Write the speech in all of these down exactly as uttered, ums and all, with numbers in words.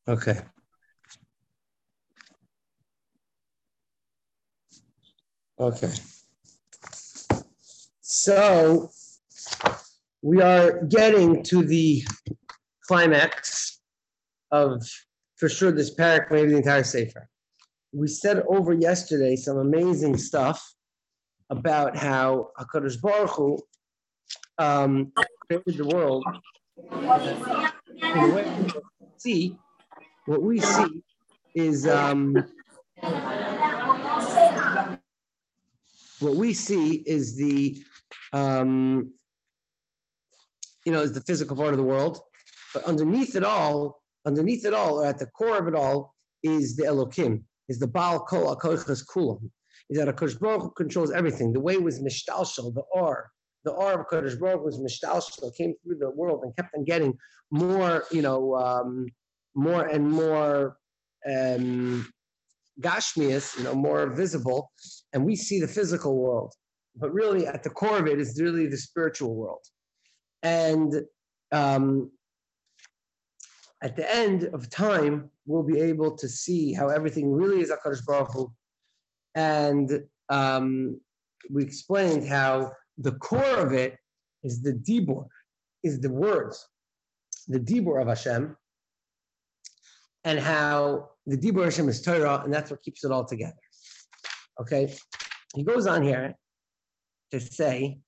Okay. Okay. So we are getting to the climax of, for sure, this parak, maybe the entire Sefer. We said over yesterday some amazing stuff about how HaKadosh Baruch Hu um, created the world. In a way, what we see, what we see is um, what we see is the um, you know is the physical part of the world, but underneath it all, underneath it all, or at the core of it all, is the Elokim, is the Baal Kol HaKochas Kulam. Is that HaKadosh Baruch Hu controls everything. The way was mishtalshel, the or, the or of HaKadosh Baruch Hu was mishtalshel, came through the world and kept on getting more, you know, um, more and more um, gashmias, you know, more visible, and we see the physical world. But really, at the core of it is really the spiritual world. And um, at the end of time, we'll be able to see how everything really is HaKadosh Baruch Hu. And um, we explained how the core of it is the dibur, is the words, the dibur of Hashem, and how the dibur of Hashem is Torah, and that's what keeps it all together. Okay? He goes on here to say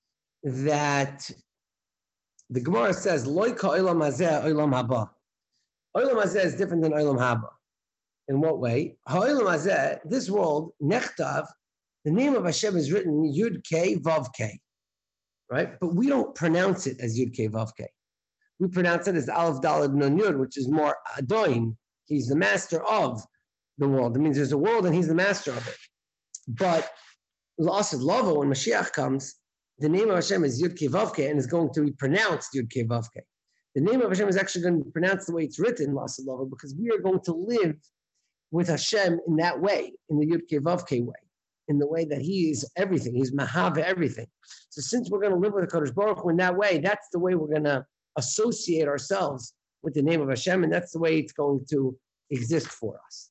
that the Gemara says, Loika olam hazeh olam haba. Olam hazeh is different than olam haba. In what way? Ha'olam hazeh, this world, nechtav, the name of Hashem is written Yud K Vav K, right? But we don't pronounce it as Yud K Vav K. We pronounce it as Aleph Daled Nun Yud, which is more Adoin. He's the master of the world. It means there's a world and he's the master of it. But L'asad Lavo, when Mashiach comes, the name of Hashem is Yud K Vav K and is going to be pronounced Yud K Vav K. The name of Hashem is actually going to be pronounced the way it's written, L'asad Lavo, because we are going to live with Hashem in that way, in the Yud K Vav K way, in the way that He is everything. He's Mahav everything. So since we're going to live with the Kodesh Baruch Hu in that way, that's the way we're going to associate ourselves with the name of Hashem, and that's the way it's going to exist for us.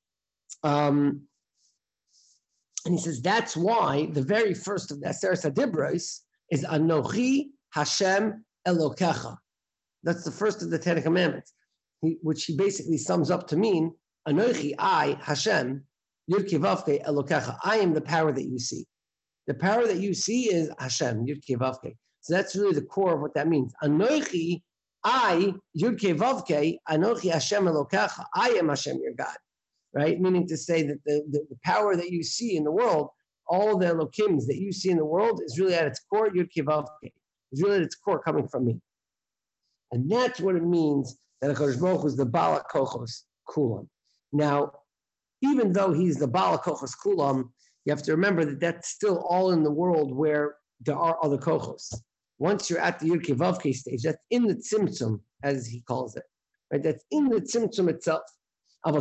Um, and he says that's why the very first of the Aseret HaDibros is Anochi Hashem Elokecha. That's the first of the Ten Commandments, he, which he basically sums up to mean Anochi, I, Hashem, Yud Kei Vav Kei Elokecha. I am the power that you see. The power that you see is Hashem, Yud Kei Vav Kei. So that's really the core of what that means. Anochi, I, Yud Kei Vav Kei, Anochi Hashem Elokecha. I am Hashem, your God. Right? Meaning to say that the, the, the power that you see in the world, all the Elokims that you see in the world is really at its core, Yud Kei Vav Kei. It's really at its core coming from me. And that's what it means that HaKadosh Baruch Hu is the Baal HaKochos Kulam. Now, even though he's the Baal HaKochos Kulam, you have to remember that that's still all in the world where there are other kochos. Once you're at the Yud Kei Vav Kei stage, that's in the Tzimtzum, as he calls it. Right? That's in the Tzimtzum itself. But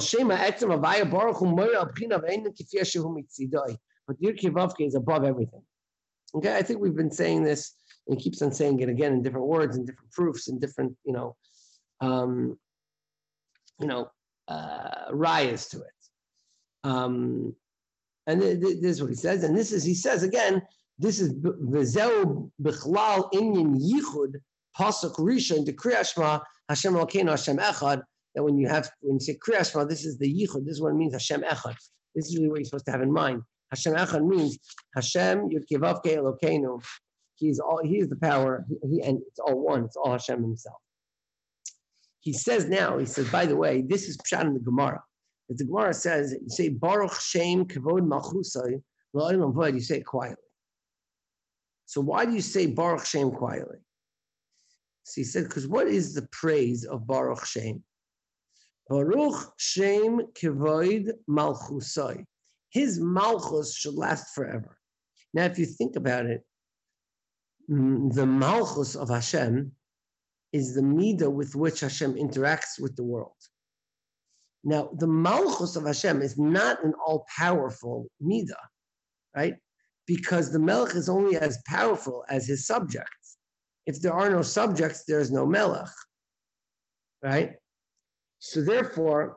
Yud Kei Vav Kei is above everything. Okay, I think we've been saying this, and he keeps on saying it again in different words and different proofs and different, you know, um, you know, uh, rayas to it. Um, and th- th- this is what he says, and this is, he says again, this is v'zeu bichlal inyan yichud pasuk rishon de Kriyas Shema Hashem Elokeinu Hashem Echad. That when you have when you say Kriyas Shema, this is the yichud. This is what it means, Hashem Echad. This is really what you're supposed to have in mind. Hashem Echad means Hashem Yud Kei Vav Kei Elokeinu. He's all. He is the power. He, he and it's all one. It's all Hashem Himself. He says now. He says, by the way, this is pshat in the Gemara. That the Gemara says, you say Baruch Shem Kavod Malchusai La'olam Vod. You say it quietly. So why do you say Baruch Shem quietly? So he said, because what is the praise of Baruch Shem? Baruch Shem Kavod Malchusai. His Malchus should last forever. Now, if you think about it, the Malchus of Hashem is the midah with which Hashem interacts with the world. Now, the Malchus of Hashem is not an all-powerful midah, right? Because the Melech is only as powerful as his subjects. If there are no subjects, there is no Melech, right? So therefore,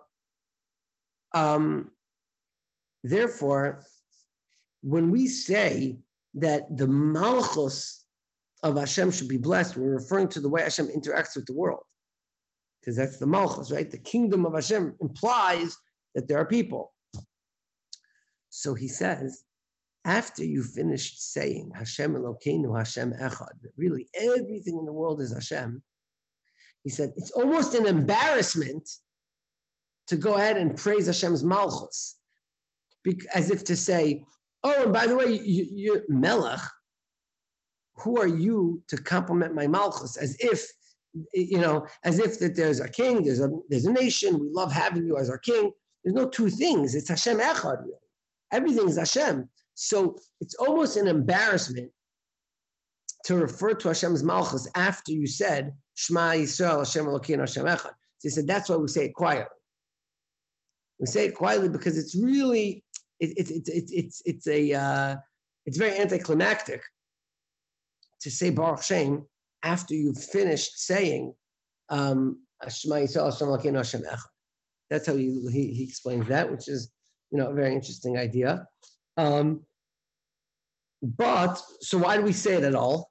um, therefore, when we say that the malchus of Hashem should be blessed, we're referring to the way Hashem interacts with the world, because that's the malchus, right? The kingdom of Hashem implies that there are people. So he says, after you finished saying Hashem Elokeinu, Hashem Echad, that really everything in the world is Hashem, he said, it's almost an embarrassment to go ahead and praise Hashem's malchus, as if to say, oh, and by the way, you, you Melech, who are you to compliment my malchus? As if, you know, as if that there's a king, there's a there's a nation, we love having you as our king. There's no two things. It's Hashem Echad, really. Everything is Hashem. So it's almost an embarrassment to refer to Hashem's malchus after you said Shema Yisrael Hashem Elokeinu Hashem Echad. So he said that's why we say it quietly. We say it quietly because it's really it's it's it's it's it's a uh, it's very anticlimactic to say Baruch Shem after you've finished saying um, Shema Yisrael Hashem Elokeinu Hashem Echad. That's how he, he he explains that, which is, you know, a very interesting idea. Um, but, so why do we say it at all?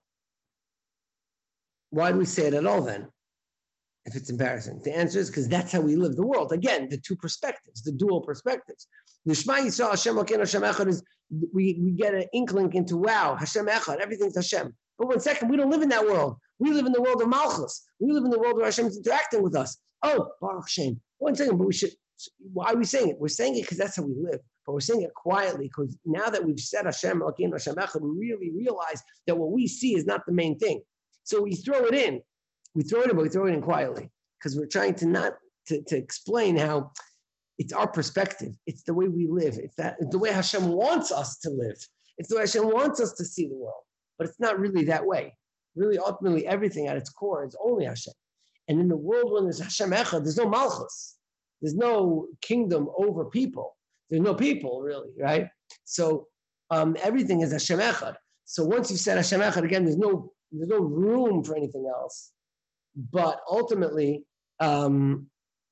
Why do we say it at all then, if it's embarrassing? The answer is because that's how we live the world. Again, the two perspectives, the dual perspectives. The Shema Yisrael Hashem Elokeinu Hashem Echad is, we, we get an inkling into, wow, Hashem Echad, everything's Hashem. But one second, we don't live in that world. We live in the world of Malchus. We live in the world where Hashem is interacting with us. Oh, Baruch Shem. One second, but we should, why are we saying it? We're saying it because that's how we live. But we're saying it quietly because now that we've said Hashem Elokeinu Hashem Echad, we really realize that what we see is not the main thing. So we throw it in. We throw it in, but we throw it in quietly because we're trying to not to, to explain how it's our perspective. It's the way we live. It's that it's the way Hashem wants us to live. It's the way Hashem wants us to see the world. But it's not really that way. Really, ultimately, everything at its core is only Hashem. And in the world when there's Hashem Echad, there's no malchus. There's no kingdom over people. There's no people, really, right? So um, everything is Hashem Echad. So once you've said Hashem Echad, again, there's no there's no room for anything else. But ultimately, um,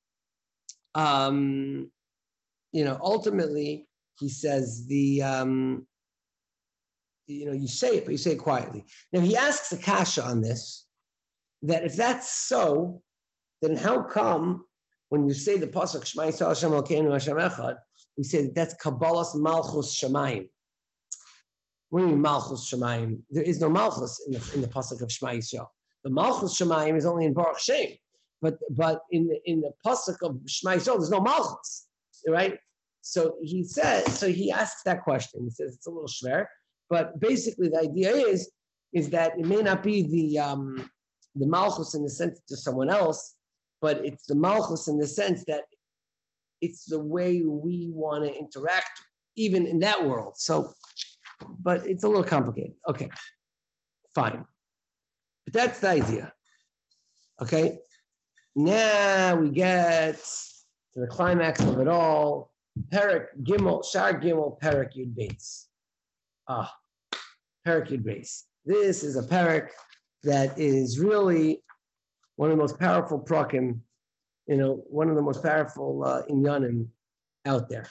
um, you know, ultimately, he says the, um, you know, you say it, but you say it quietly. Now he asks a kasha on this, that if that's so, then how come when you say the pasuk Shema Yisrael Hashem Elokeinu Hashem Echad, we say that that's Kabbalah's Malchus Shemayim. What do you mean Malchus Shemayim? There is no Malchus in the in the pasuk of Shema Yisrael. The Malchus Shemayim is only in Baruch Shem, but but in the in the pasuk of Shema Yisrael, there's no Malchus, right? So he says, so he asks that question. He says it's a little schwer, but basically the idea is is that it may not be the um, the Malchus in the sense to someone else, but it's the Malchus in the sense that it's the way we want to interact even in that world. So, but it's a little complicated. Okay, fine. But that's the idea. Okay, now we get to the climax of it all. Perek Gimel, Shar Gimel, Perek Yud Beis. Ah, Perek Yud Beis. This is a perek that is really one of the most powerful prakim, you know, one of the most powerful uh, inyanim out there.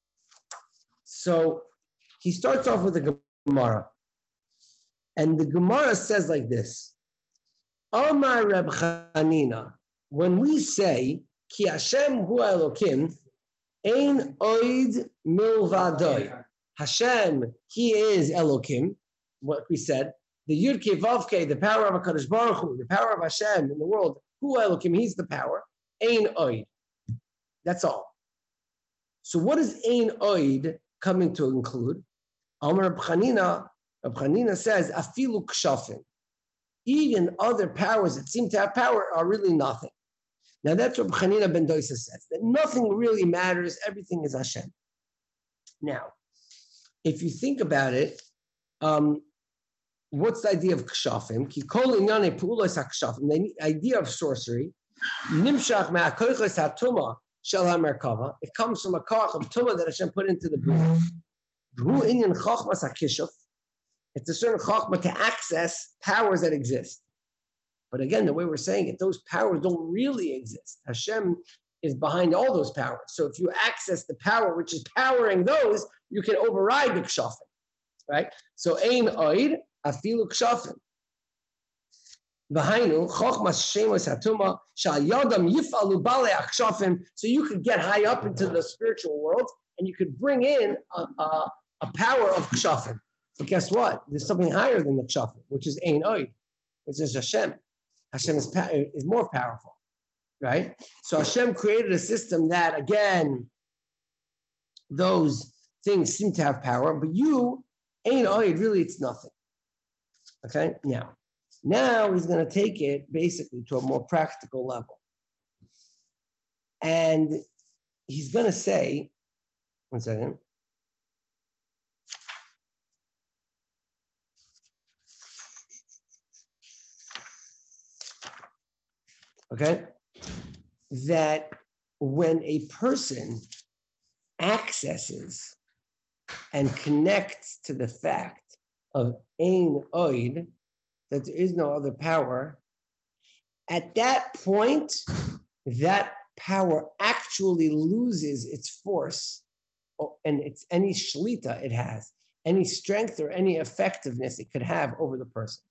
So he starts off with a Gemara. And the Gemara says like this, Amar Reb Chanina, when we say, Ki Hashem hu Elokim, ein oid milvadoi. Hashem, he is Elokim, what we said, the Yud Kei Vav Kei, the power of HaKadosh Baruch Hu, the power of Hashem in the world, hu Elokim, he's the power, ein oid. That's all. So what is ein oid coming to include? Amar Reb Chanina, Reb Chanina says, afilu kshafim. Even other powers that seem to have power are really nothing. Now that's what Chanina ben Doisa says, that nothing really matters, everything is Hashem. Now, if you think about it, um, what's the idea of kshafim? Ki kol inyane pu'ulos hakshafim, the idea of sorcery, nimshach me'akoichos hatuma shel hamerkava, it comes from a koch of tumah that Hashem put into the bread. Hu inyan chochmas hakishuf, it's a certain chokhmah to access powers that exist. But again, the way we're saying it, those powers don't really exist. Hashem is behind all those powers. So if you access the power which is powering those, you can override the kshafim, right? So ein oid afilu kshafim. V'hainu chochmas shemos hatuma shal yodam yifalu balei akshafim. So you could get high up into the spiritual world and you could bring in a, a, a power of kshafim. But guess what? There's something higher than the kshafim, which is ein oid, which is Hashem. Hashem is, is more powerful, right? So Hashem created a system that, again, those things seem to have power, but you, ein oid, really it's nothing. Okay, now, now he's going to take it basically to a more practical level. And he's going to say, one second. Okay, that when a person accesses and connects to the fact of ein oid, that there is no other power, at that point, that power actually loses its force and it's any shlita it has, any strength or any effectiveness it could have over the person.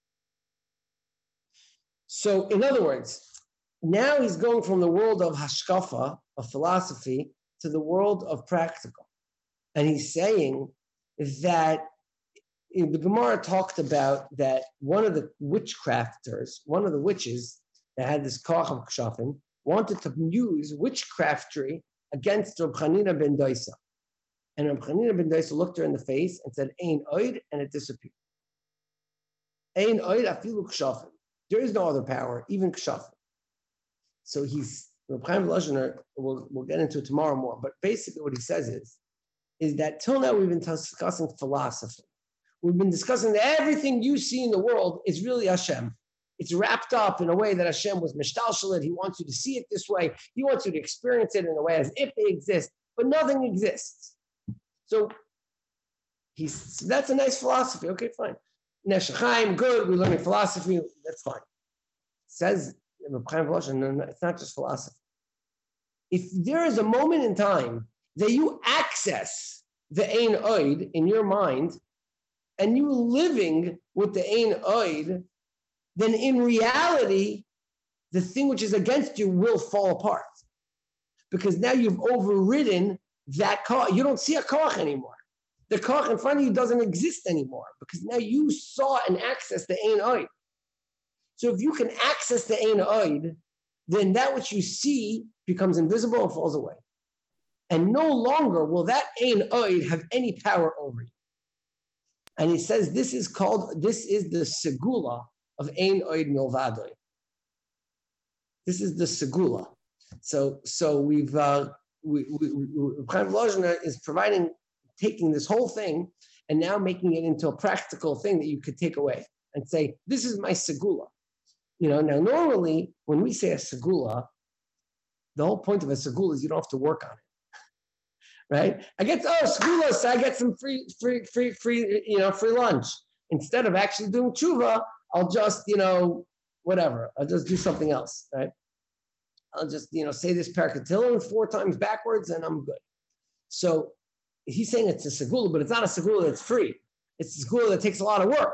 So, in other words, now he's going from the world of hashkafa, of philosophy, to the world of practical. And he's saying that the Gemara talked about that one of the witchcrafters, one of the witches that had this koach of kshafim, wanted to use witchcraftry against Reb Chanina ben Dosa. And Reb Chanina ben Dosa looked her in the face and said, ein oid, and it disappeared. Ein oid afilu kshafim. There is no other power, even kshafim. So he's, Reb Chaim Volozhiner, we'll, we'll get into it tomorrow more, but basically what he says is, is that till now we've been discussing philosophy. We've been discussing that everything you see in the world is really Hashem. It's wrapped up in a way that Hashem was mishtalshalit. He wants you to see it this way. He wants you to experience it in a way as if they exist, but nothing exists. So he's, that's a nice philosophy. Okay, fine. Nefesh Chaim, good, we're learning philosophy, that's fine. Says, it's not just philosophy. If there is a moment in time that you access the ein oid in your mind, and you're living with the ein oid, then in reality, the thing which is against you will fall apart. Because now you've overridden that koach. You don't see a koach anymore. The koach in front of you doesn't exist anymore, because now you saw and accessed the ein oid. So if you can access the ein oid, then that which you see becomes invisible and falls away. And no longer will that ein oid have any power over you. And he says this is called, this is the segula of ein oid milvadoi. This is the segula. So, so we've, uh, we, we, we, Chaim Volozhiner is providing, taking this whole thing and now making it into a practical thing that you could take away and say, this is my segula. You know, now normally when we say a segula, the whole point of a segula is you don't have to work on it, right? I get, oh, segula, so I get some free, free, free, free, you know, free lunch. Instead of actually doing tshuva, I'll just, you know, whatever. I'll just do something else, right? I'll just, you know, say this parakatilim four times backwards and I'm good. So he's saying it's a segula, but it's not a segula that's free. It's a segula that takes a lot of work.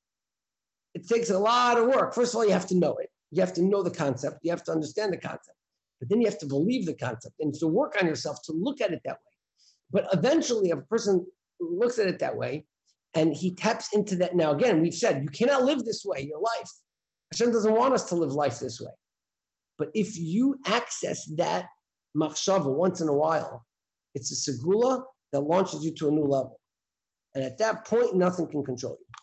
It takes a lot of work. First of all, you have to know it. You have to know the concept. You have to understand the concept. But then you have to believe the concept and to work on yourself to look at it that way. But eventually, if a person looks at it that way and he taps into that. Now, again, we've said, you cannot live this way, your life. Hashem doesn't want us to live life this way. But if you access that machshava once in a while, it's a segula that launches you to a new level. And at that point, nothing can control you.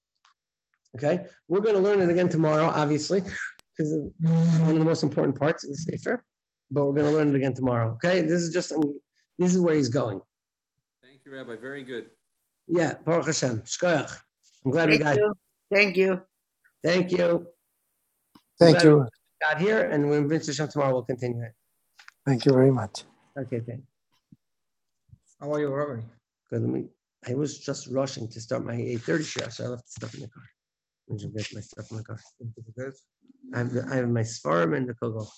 Okay? We're going to learn it again tomorrow, obviously, because one of the most important parts is the Sefer. But we're going to learn it again tomorrow. Okay? This is just, I mean, this is where he's going. Thank you, Rabbi. Very good. Yeah, Baruch Hashem. Shkoyach. I'm glad Thank we got you. Thank you. Thank you. Thank you. Got here, and when Vince Hashem tomorrow, we'll continue it. Thank you very much. Okay, thanks. How are you, Rabbi? Good. Let me. I was just rushing to start my eight thirty show, so I left the stuff in the car. I'm just get my stuff in the car. I have, the, I have my svarim and the kogel.